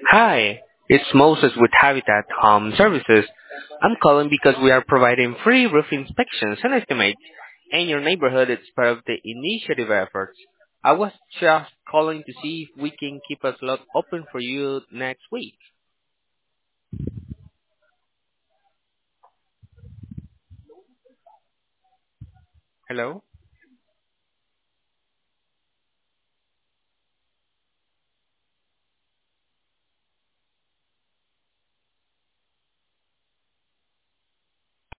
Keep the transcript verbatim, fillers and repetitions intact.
Hi, it's Moses with Habitat Home Services. I'm calling because we are providing free roof inspections and estimates in your neighborhood as part of the initiative efforts. I was just calling to see if we can keep a slot open for you next week. Hello?